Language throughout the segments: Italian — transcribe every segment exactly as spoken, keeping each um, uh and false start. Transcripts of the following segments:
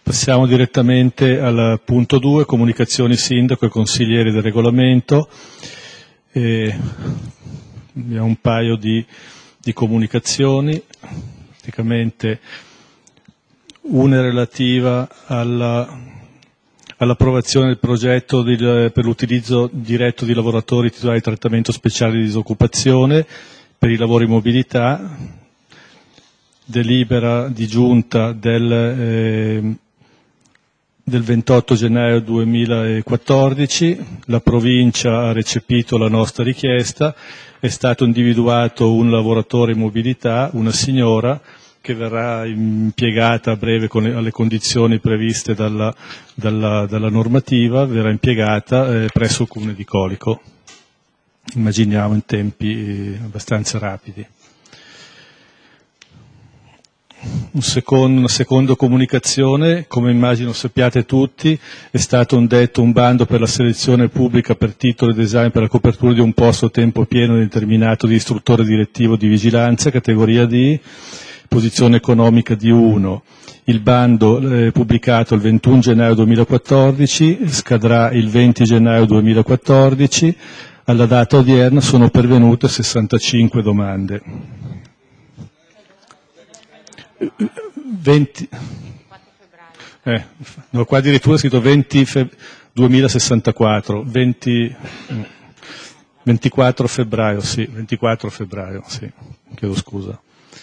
Passiamo direttamente al punto due, comunicazioni sindaco e consiglieri del regolamento. E abbiamo un paio di, di comunicazioni, praticamente una relativa alla, all'approvazione del progetto di, per l'utilizzo diretto di lavoratori titolari di trattamento speciale di disoccupazione per i lavori in mobilità, delibera di giunta del, eh, del ventotto gennaio duemilaquattordici, la provincia ha recepito la nostra richiesta, è stato individuato un lavoratore in mobilità, una signora, che verrà impiegata a breve con le, alle condizioni previste dalla, dalla, dalla normativa, verrà impiegata eh, presso il Comune di Colico. Immaginiamo in tempi eh, abbastanza rapidi. Un secondo, una seconda comunicazione, come immagino sappiate tutti, è stato indetto un bando per la selezione pubblica per titolo ed esame per la copertura di un posto a tempo pieno determinato di istruttore direttivo di vigilanza, categoria D, posizione economica di uno. Il bando è pubblicato il ventuno gennaio duemilaquattordici, scadrà il venti gennaio duemilaquattordici, alla data odierna sono pervenute sessantacinque domande. venti eh, no, qua addirittura è scritto venti febbraio duemilasessantaquattro, venti, ventiquattro febbraio, sì, ventiquattro febbraio, sì, chiedo scusa.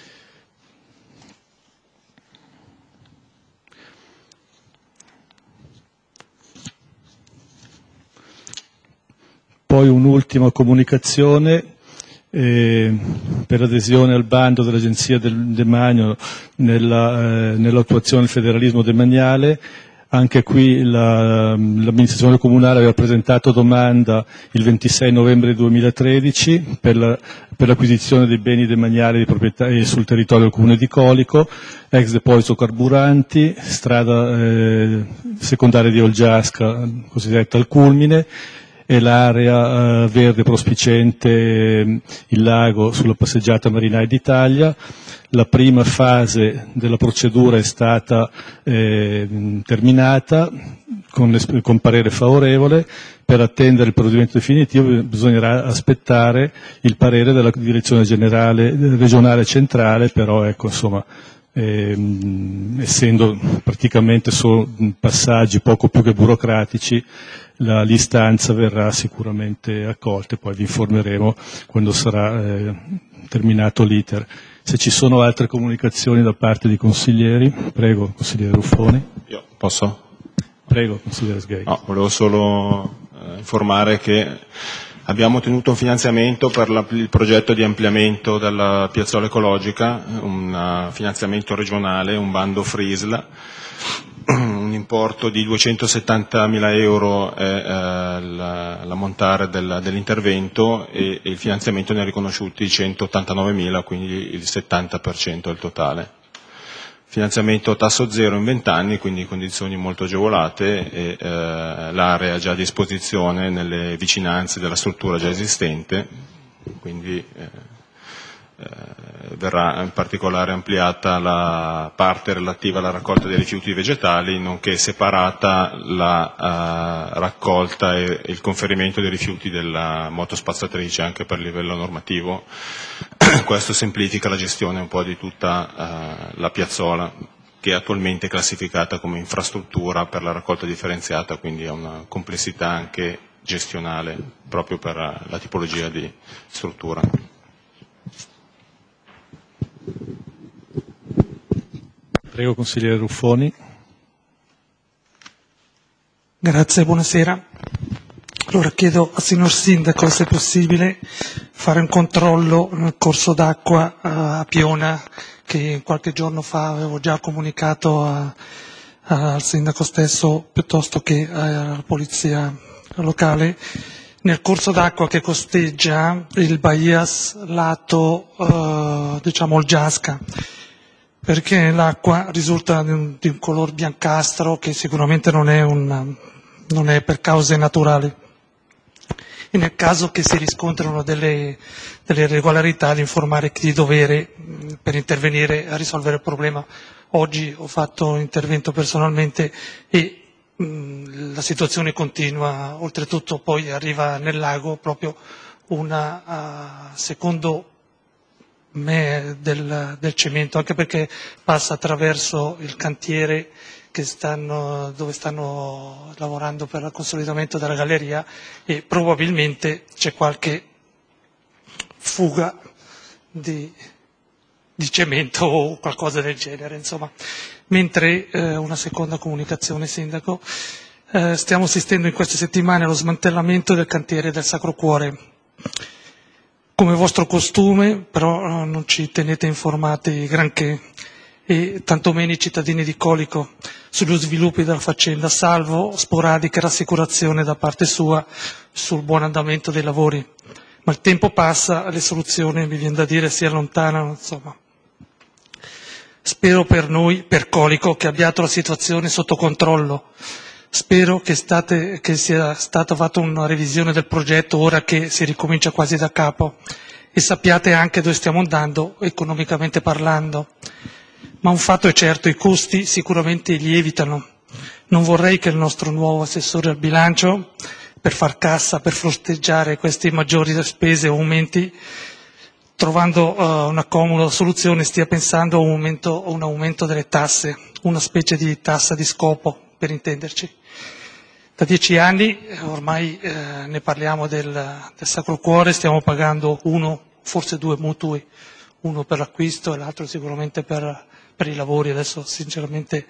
Poi un'ultima comunicazione eh, per l'adesione al bando dell'Agenzia del Demanio nella, eh, nell'attuazione del federalismo demaniale. Anche qui la, l'amministrazione comunale aveva presentato domanda il ventisei novembre duemilatredici per, la, per l'acquisizione dei beni demaniali di proprietà sul territorio del Comune di Colico, ex deposito carburanti, strada eh, secondaria di Olgiasca, cosiddetta al culmine, e l'area eh, verde prospiciente eh, il lago sulla passeggiata Marinai d'Italia. La prima fase della procedura è stata eh, terminata con, con parere favorevole. Per attendere il provvedimento definitivo bisognerà aspettare il parere della direzione generale regionale centrale, però ecco insomma eh, essendo praticamente solo passaggi poco più che burocratici, la, l'istanza verrà sicuramente accolta e poi vi informeremo quando sarà eh, terminato l'iter. Se ci sono altre comunicazioni da parte di consiglieri, prego, consigliere Ruffoni. Io posso? Prego, consigliere Sgay. No, volevo solo eh, informare che abbiamo ottenuto un finanziamento per la, il progetto di ampliamento della piazzola ecologica, un uh, finanziamento regionale, un bando F R I S L, un importo di duecentosettantamila euro è eh, l'ammontare del, dell'intervento e, e il finanziamento ne ha riconosciuti centottantanovemila, quindi il settanta per cento del totale. Finanziamento tasso zero in venti anni, quindi condizioni molto agevolate e eh, l'area è già a disposizione nelle vicinanze della struttura già esistente, quindi eh, Eh, verrà in particolare ampliata la parte relativa alla raccolta dei rifiuti vegetali, nonché separata la uh, raccolta e il conferimento dei rifiuti della motospazzatrice anche per livello normativo. Questo semplifica la gestione un po' di tutta uh, la piazzola, che è attualmente classificata come infrastruttura per la raccolta differenziata, quindi ha una complessità anche gestionale proprio per uh, la tipologia di struttura. Prego, consigliere Ruffoni. Grazie, buonasera. Allora chiedo al signor Sindaco se è possibile fare un controllo nel corso d'acqua a Piona, che qualche giorno fa avevo già comunicato a, a, al Sindaco stesso piuttosto che alla Polizia locale. Nel corso d'acqua che costeggia il Baias lato eh, diciamo Olgiasca, perché l'acqua risulta di un, di un color biancastro che sicuramente non è, un, non è per cause naturali. e nel caso che si riscontrino delle, delle irregolarità di informare chi di dovere mh, per intervenire a risolvere il problema. Oggi ho fatto un intervento personalmente e mh, la situazione continua, oltretutto poi arriva nel lago proprio una, uh, secondo me, del, del cemento, anche perché passa attraverso il cantiere che stanno, dove stanno lavorando per il consolidamento della galleria e probabilmente c'è qualche fuga di, di cemento o qualcosa del genere, insomma. Mentre eh, una seconda comunicazione, Sindaco, eh, stiamo assistendo in queste settimane allo smantellamento del cantiere del Sacro Cuore. Come vostro costume, però non ci tenete informati granché, e tantomeno i cittadini di Colico, sugli sviluppi della faccenda, salvo sporadiche rassicurazioni da parte sua sul buon andamento dei lavori. Ma il tempo passa, le soluzioni, mi viene da dire, si allontanano, insomma. Spero per noi, per Colico, che abbiate la situazione sotto controllo. Spero che, state, che sia stata fatta una revisione del progetto ora che si ricomincia quasi da capo e sappiate anche dove stiamo andando economicamente parlando. Ma un fatto è certo, i costi sicuramente lievitano. Non vorrei che il nostro nuovo assessore al bilancio, per far cassa, per fronteggiare queste maggiori spese o aumenti, trovando uh, una comoda soluzione, stia pensando a un aumento, a un aumento delle tasse, una specie di tassa di scopo, per intenderci. Da dieci anni ormai eh, ne parliamo del, del Sacro Cuore, stiamo pagando uno, forse due mutui, uno per l'acquisto e l'altro sicuramente per, per i lavori. Adesso sinceramente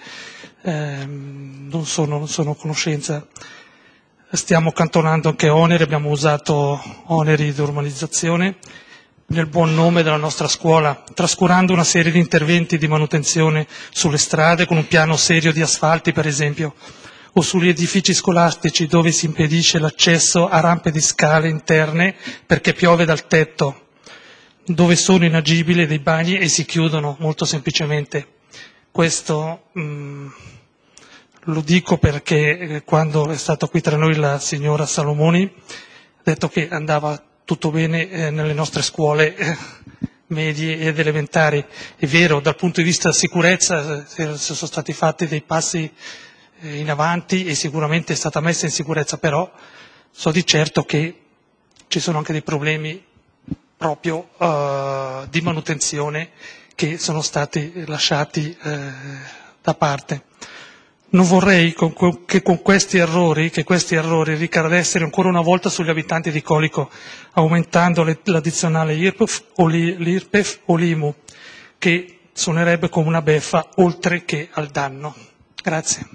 ehm, non sono, non sono a conoscenza. Stiamo accantonando anche oneri, abbiamo usato oneri di urbanizzazione nel buon nome della nostra scuola, trascurando una serie di interventi di manutenzione sulle strade con un piano serio di asfalti, per esempio, o sugli edifici scolastici dove si impedisce l'accesso a rampe di scale interne perché piove dal tetto, dove sono inagibili dei bagni e si chiudono molto semplicemente. Questo mh, lo dico perché quando è stata qui tra noi la signora Salomoni ha detto che andava tutto bene eh, nelle nostre scuole eh, medie ed elementari. È vero, dal punto di vista della sicurezza eh, sono stati fatti dei passi eh, in avanti e sicuramente è stata messa in sicurezza, però so di certo che ci sono anche dei problemi proprio eh, di manutenzione che sono stati lasciati eh, da parte. Non vorrei che con questi errori, che questi errori ricadessero ancora una volta sugli abitanti di Colico, aumentando l'addizionale I R P E F o l'I R P E F o l'I M U, che suonerebbe come una beffa oltre che al danno. Grazie.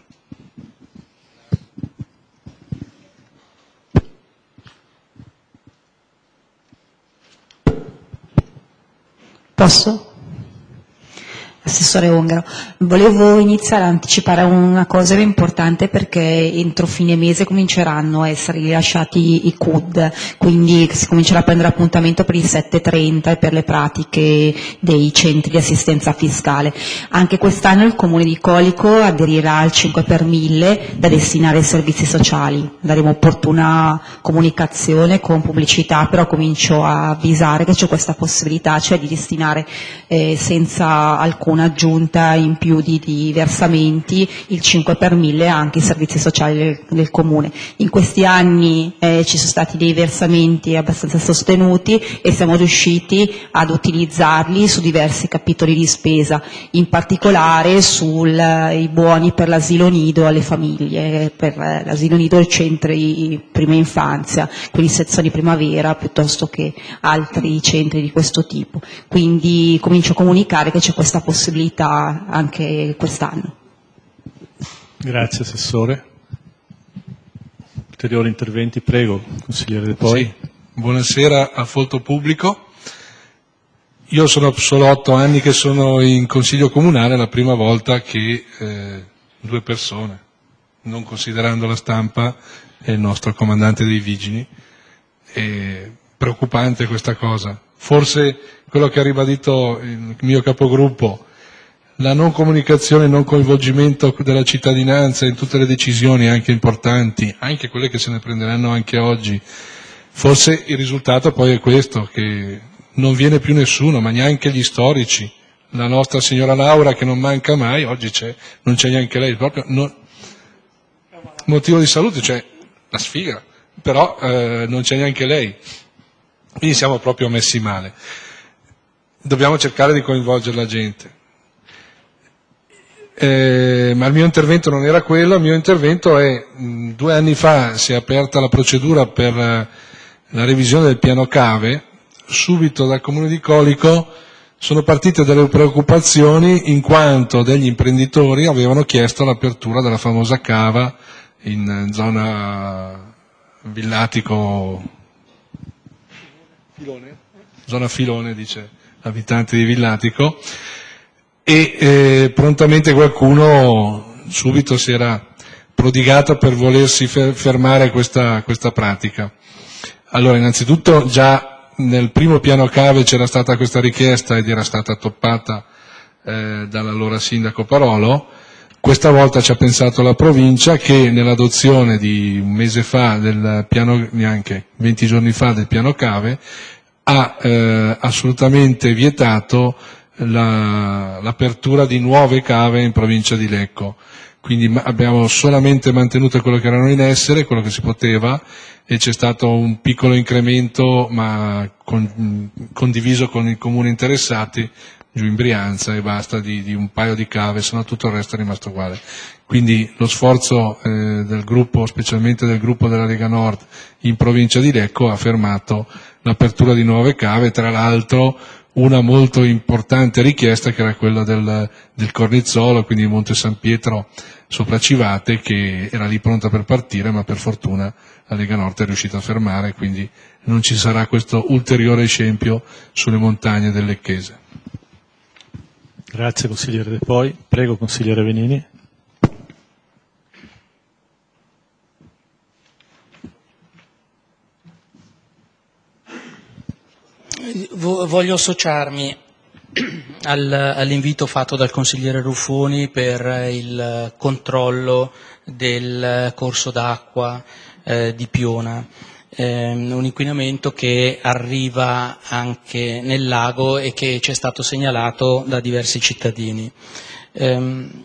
Posso? Assessore Ongaro, volevo iniziare a anticipare una cosa importante perché entro fine mese cominceranno a essere rilasciati i C U D, quindi si comincerà a prendere appuntamento per il sette e trenta e per le pratiche dei centri di assistenza fiscale. Anche quest'anno il Comune di Colico aderirà al cinque per mille da destinare ai servizi sociali. Daremo opportuna comunicazione con pubblicità, però comincio a avvisare che c'è questa possibilità, cioè di destinare eh, senza alcun un'aggiunta in più di, di versamenti, il cinque per mille anche i servizi sociali del, del Comune. In questi anni eh, ci sono stati dei versamenti abbastanza sostenuti e siamo riusciti ad utilizzarli su diversi capitoli di spesa, in particolare sui buoni per l'asilo nido alle famiglie, per l'asilo nido e i centri prima infanzia, quindi sezioni primavera piuttosto che altri centri di questo tipo. Quindi comincio a comunicare che c'è questa possibilità possibilità anche quest'anno. Grazie Assessore. Ulteriori interventi? Prego, consigliere De Poi. Sì. Buonasera a folto pubblico. Io sono solo otto anni che sono in Consiglio Comunale, è la prima volta che eh, due persone, non considerando la stampa e il nostro comandante dei Vigili, è preoccupante questa cosa. Forse quello che ha ribadito il mio capogruppo, la non comunicazione, il non coinvolgimento della cittadinanza in tutte le decisioni anche importanti, anche quelle che se ne prenderanno anche oggi, Forse il risultato poi è questo, che non viene più nessuno, ma neanche gli storici. La nostra signora Laura, che non manca mai, oggi c'è, non c'è neanche lei, proprio non, motivo di salute, cioè la sfiga, però eh, non c'è neanche lei. Quindi siamo proprio messi male. Dobbiamo cercare di coinvolgere la gente. Eh, ma il mio intervento non era quello, il mio intervento è, mh, due anni fa si è aperta la procedura per uh, la revisione del piano cave, subito dal Comune di Colico sono partite delle preoccupazioni in quanto degli imprenditori avevano chiesto l'apertura della famosa cava in zona Villatico, Filone? Zona Filone, dice l'abitante di Villatico, e eh, prontamente qualcuno subito si era prodigato per volersi fermare questa, questa pratica. Allora, innanzitutto già nel primo piano cave c'era stata questa richiesta ed era stata toppata eh, dall'allora sindaco Parolo. Questa volta ci ha pensato la provincia, che nell'adozione di un mese fa del piano, neanche venti giorni fa, del piano cave, ha eh, assolutamente vietato la, l'apertura di nuove cave in provincia di Lecco. Quindi abbiamo solamente mantenuto quello che erano in essere, quello che si poteva, e c'è stato un piccolo incremento, ma con, condiviso con i comuni interessati, giù in Brianza e basta, di, di un paio di cave, se no tutto il resto è rimasto uguale. Quindi lo sforzo eh, del gruppo, specialmente del gruppo della Lega Nord in provincia di Lecco, ha fermato l'apertura di nuove cave, tra l'altro una molto importante richiesta che era quella del, del Cornizzolo, quindi Monte San Pietro sopra Civate, che era lì pronta per partire, ma per fortuna la Lega Nord è riuscita a fermare, quindi non ci sarà questo ulteriore scempio sulle montagne del Lecchese. Grazie consigliere De Poi. Prego consigliere Venini. Voglio associarmi al, all'invito fatto dal consigliere Ruffoni per il controllo del corso d'acqua eh, di Piona, eh, un inquinamento che arriva anche nel lago e che ci è stato segnalato da diversi cittadini. Eh,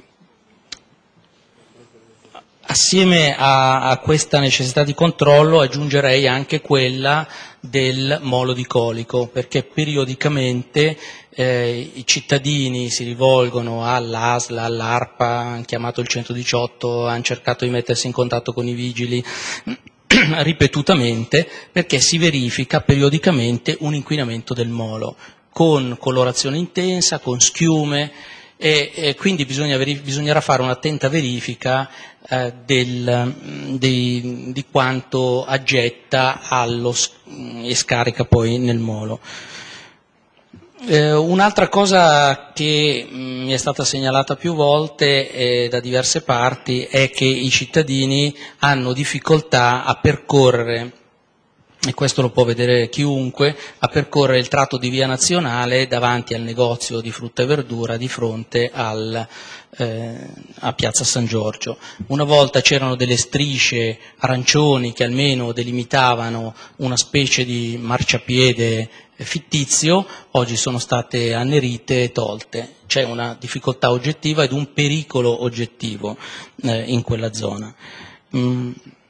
Assieme a, a questa necessità di controllo aggiungerei anche quella del molo di Colico, perché periodicamente eh, i cittadini si rivolgono all'A S L, all'ARPA, hanno chiamato il centodiciotto, hanno cercato di mettersi in contatto con i vigili ripetutamente, perché si verifica periodicamente un inquinamento del molo, con colorazione intensa, con schiume, e, e quindi bisogna, bisognerà fare un'attenta verifica eh, del, di, di quanto aggetta allo, e scarica poi nel molo. Eh, un'altra cosa che mh, mi è stata segnalata più volte eh, da diverse parti è che i cittadini hanno difficoltà a percorrere, e questo lo può vedere chiunque, a percorrere il tratto di via nazionale davanti al negozio di frutta e verdura di fronte al, eh, a Piazza San Giorgio. Una volta c'erano delle strisce arancioni che almeno delimitavano una specie di marciapiede fittizio, oggi sono state annerite e tolte. C'è una difficoltà oggettiva ed un pericolo oggettivo eh, in quella zona. Mm.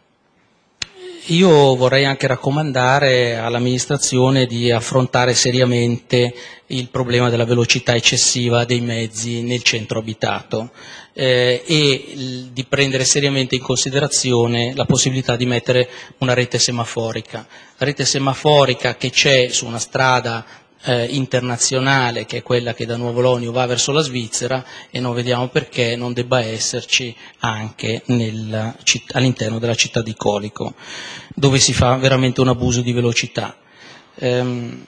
Io vorrei anche raccomandare all'amministrazione di affrontare seriamente il problema della velocità eccessiva dei mezzi nel centro abitato eh, e l- di prendere seriamente in considerazione la possibilità di mettere una rete semaforica. La rete semaforica che c'è su una strada eh, internazionale, che è quella che da Nuovo Lonio va verso la Svizzera, e non vediamo perché non debba esserci anche nel, all'interno della città di Colico, dove si fa veramente un abuso di velocità. Ehm,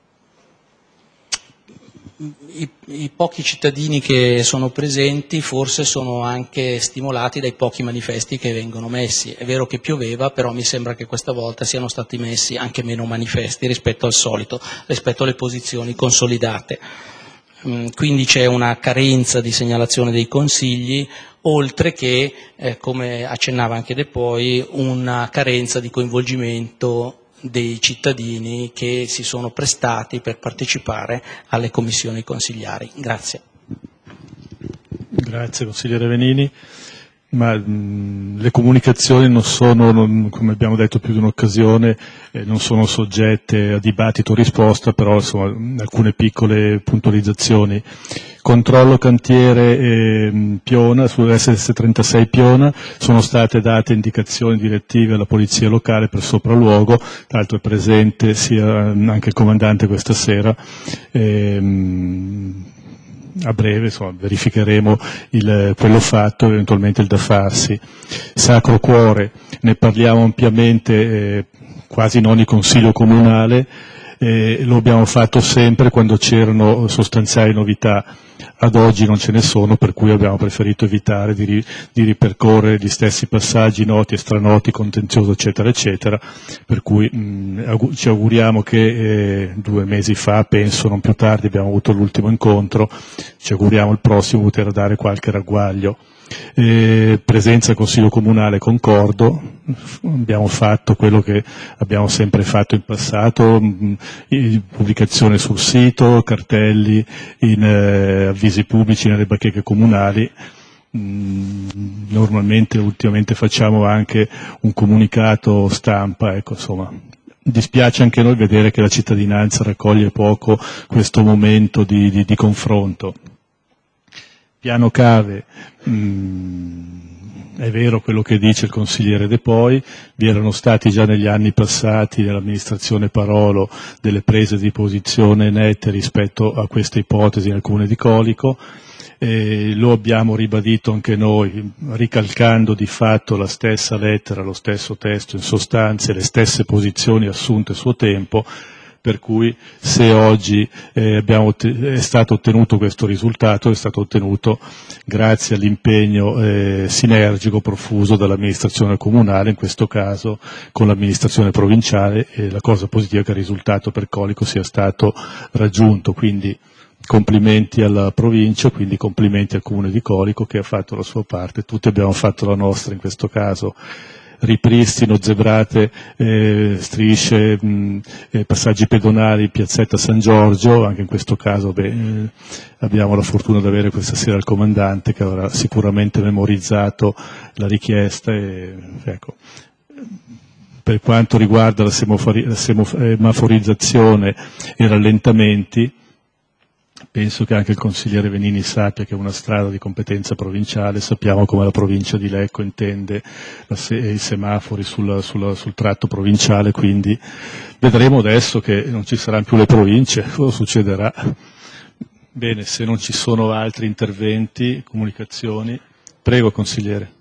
I, I pochi cittadini che sono presenti forse sono anche stimolati dai pochi manifesti che vengono messi. È vero che pioveva, però mi sembra che questa volta siano stati messi anche meno manifesti rispetto al solito, rispetto alle posizioni consolidate. Quindi c'è una carenza di segnalazione dei consigli, oltre che, eh, come accennava anche De Poi, una carenza di coinvolgimento dei cittadini che si sono prestati per partecipare alle commissioni consigliari. Grazie. Grazie consigliere Venini. Ma mh, le comunicazioni non sono, non, come abbiamo detto più di un'occasione, eh, non sono soggette a dibattito o risposta, però insomma alcune piccole puntualizzazioni. Controllo cantiere eh, Piona, sull'S S trentasei Piona, sono state date indicazioni direttive alla polizia locale per sopralluogo, tra l'altro è presente sia anche il comandante questa sera. Ehm, A breve insomma, verificheremo il, quello fatto e eventualmente il da farsi. Sacro Cuore, ne parliamo ampiamente eh, quasi in ogni consiglio comunale, eh, lo abbiamo fatto sempre quando c'erano sostanziali novità. Ad oggi non ce ne sono, per cui abbiamo preferito evitare di, ri, di ripercorrere gli stessi passaggi noti e stranoti, contenzioso eccetera eccetera, per cui mh, aug- ci auguriamo che eh, due mesi fa, penso non più tardi, abbiamo avuto l'ultimo incontro, ci auguriamo il prossimo poter dare qualche ragguaglio. Eh, presenza al Consiglio Comunale concordo, abbiamo fatto quello che abbiamo sempre fatto in passato, mh, pubblicazione sul sito, cartelli in eh, avvisi pubblici nelle bacheche comunali. Mh, normalmente ultimamente facciamo anche un comunicato stampa, ecco insomma. Dispiace anche noi vedere che la cittadinanza raccoglie poco questo momento di, di, di confronto. Piano cave, mh, è vero quello che dice il consigliere De Poi, vi erano stati già negli anni passati nell'amministrazione Parolo delle prese di posizione nette rispetto a questa ipotesi in alcune di Colico, e lo abbiamo ribadito anche noi, ricalcando di fatto la stessa lettera, lo stesso testo, in sostanza le stesse posizioni assunte a suo tempo, per cui se oggi eh, abbiamo, è stato ottenuto questo risultato, è stato ottenuto grazie all'impegno eh, sinergico profuso dall'amministrazione comunale, in questo caso con l'amministrazione provinciale, e la cosa positiva è che il risultato per Colico sia stato raggiunto, quindi complimenti alla provincia, quindi complimenti al comune di Colico che ha fatto la sua parte, tutti abbiamo fatto la nostra in questo caso. Ripristino, zebrate, eh, strisce, mh, eh, passaggi pedonali, piazzetta San Giorgio, anche in questo caso beh, eh, abbiamo la fortuna di avere questa sera il comandante che avrà sicuramente memorizzato la richiesta e, ecco. Per quanto riguarda la, semafori- la semaforizzazione e i rallentamenti, penso che anche il consigliere Venini sappia che è una strada di competenza provinciale, sappiamo come la provincia di Lecco intende la se- i semafori sul, sul, sul tratto provinciale, quindi vedremo adesso che non ci saranno più le province, cosa succederà. Bene, se non ci sono altri interventi, comunicazioni, prego consigliere.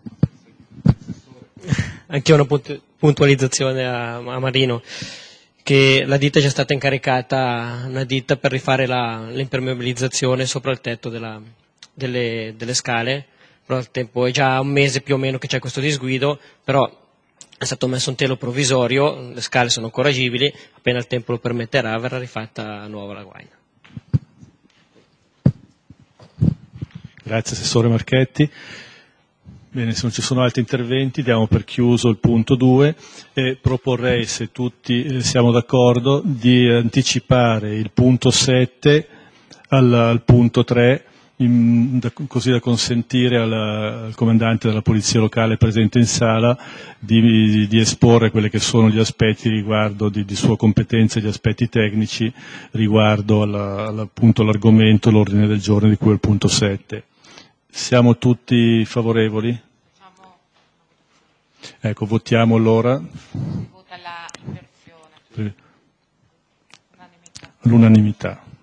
Anche una puntualizzazione a, a Marino, che la ditta è già stata incaricata, una ditta per rifare la, l'impermeabilizzazione sopra il tetto della, delle, delle scale, però al tempo è già un mese più o meno che c'è questo disguido, però è stato messo un telo provvisorio, le scale sono ancora agibili, appena il tempo lo permetterà verrà rifatta nuova la guaina. Grazie Assessore Marchetti. Bene, se non ci sono altri interventi diamo per chiuso il punto due e proporrei, se tutti eh, siamo d'accordo, di anticipare il punto sette al, al punto tre, in, da, così da consentire alla, al comandante della polizia locale presente in sala di, di, di esporre quelli che sono gli aspetti riguardo di, di sua competenza e gli aspetti tecnici riguardo alla, alla, appunto, all'argomento, l'ordine del giorno di cui è il punto sette. Siamo tutti favorevoli? Ecco, votiamo allora. Si vota la inversione. L'unanimità.